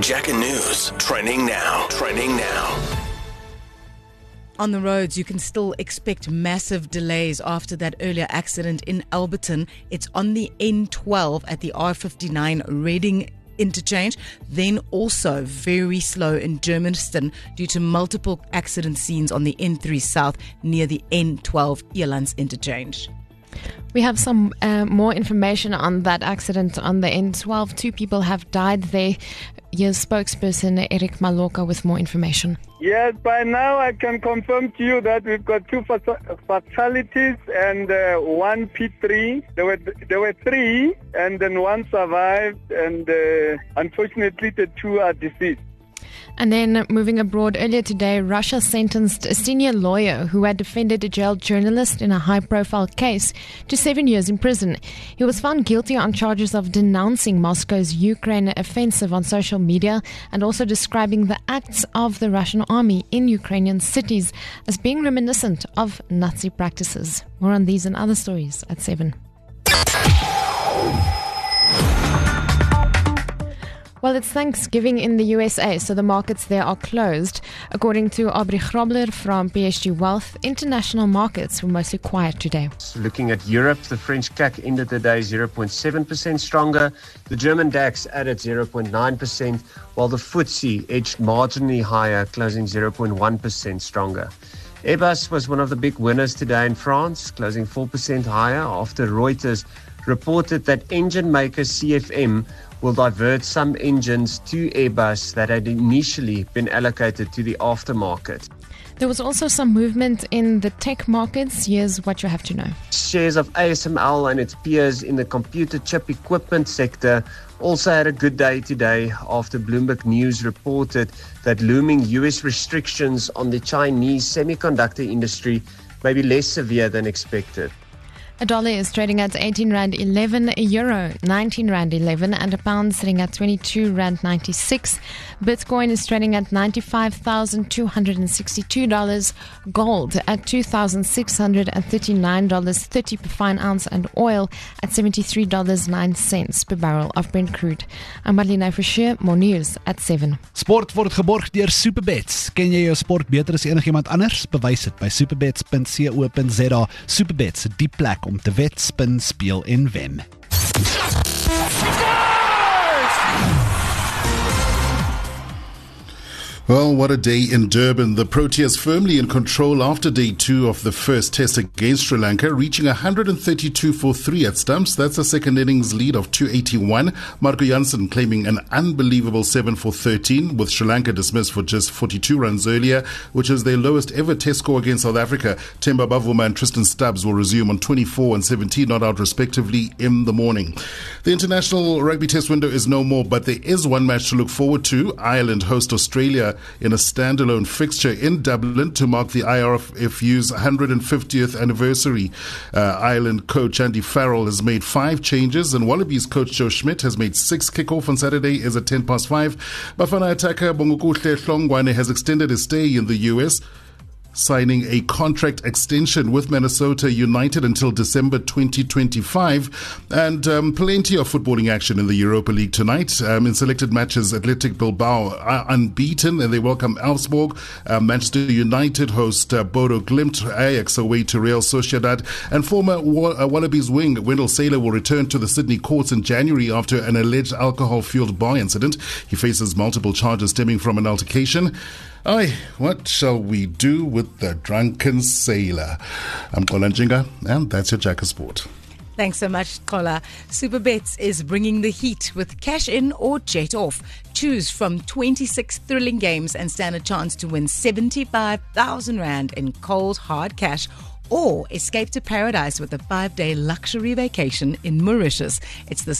Jacka News. Trending now. On the roads, you can still expect massive delays after that earlier accident in Alberton. It's on the N12 at the R59 Reading interchange. Then also very slow in Germiston due to multiple accident scenes on the N3 South near the N12 Elands interchange. We have some more information on that accident on the N12. 2 people have died there. Your spokesperson, Eric Maloka, with more information. Yes, by now I can confirm to you that we've got 2 fatalities and 1 P3. There were 3, and then 1 survived, and unfortunately the 2 are deceased. And then moving abroad, earlier today, Russia sentenced a senior lawyer who had defended a jailed journalist in a high-profile case to 7 years in prison. He was found guilty on charges of denouncing Moscow's Ukraine offensive on social media and also describing the acts of the Russian army in Ukrainian cities as being reminiscent of Nazi practices. More on these and other stories at 7. Well, it's Thanksgiving in the USA, so the markets there are closed. According to Aubrey Grobler from PSG Wealth, international markets were mostly quiet today. Looking at Europe, the French CAC ended the day 0.7% stronger. The German DAX added 0.9%, while the FTSE edged marginally higher, closing 0.1% stronger. Airbus was one of the big winners today in France, closing 4% higher after Reuters reported that engine maker CFM will divert some engines to Airbus that had initially been allocated to the aftermarket. There was also some movement in the tech markets. Here's what you have to know. Shares of ASML and its peers in the computer chip equipment sector also had a good day today after Bloomberg News reported that looming US restrictions on the Chinese semiconductor industry may be less severe than expected. A dollar is trading at 18 Rand 11, a euro 19 Rand 11, and a pound sitting at 22 Rand 96. Bitcoin is trading at $95,262, gold at $2,639.30 per fine ounce, and oil at $73.09 per barrel of Brent crude. I'm Marlene Forshire, more news at 7. Sport word geborg deur Superbets. Ken jy jou sport beter as enigiemand anders? Bewys dit by superbets.co.za. Superbets, die plek om te wet, spin, speel en wen. Well, what a day in Durban. The Proteas firmly in control after day 2 of the first test against Sri Lanka, reaching 132 for 3 at stumps. That's a second innings lead of 281. Marco Jansen claiming an unbelievable 7 for 13, with Sri Lanka dismissed for just 42 runs earlier, which is their lowest ever test score against South Africa. Themba Bavuma and Tristan Stubbs will resume on 24 and 17 not out respectively in the morning. The international rugby test window is no more, but there is one match to look forward to. Ireland host Australia in a standalone fixture in Dublin to mark the IRFU's 150th anniversary. Ireland coach Andy Farrell has made 5 changes, and Wallabies coach Joe Schmidt has made 6. Kickoff on Saturday is at 5:10. Bafana attacker Bongokuhle Hlongwane has extended his stay in the US, signing a contract extension with Minnesota United until December 2025. And plenty of footballing action in the Europa League tonight. In selected matches, Athletic Bilbao are unbeaten and they welcome Augsburg. Manchester United host Bodo Glimt. Ajax away to Real Sociedad. And former Wallabies wing Wendell Saylor will return to the Sydney courts in January after an alleged alcohol-fueled bar incident. He faces multiple charges stemming from an altercation. What shall we do with the drunken sailor? I'm Kola Njinga, and that's your Jacka Sport. Thanks so much, Kola. Superbets is bringing the heat with cash in or jet off. Choose from 26 thrilling games and stand a chance to win 75,000 Rand in cold, hard cash, or escape to paradise with a 5-day luxury vacation in Mauritius. It's the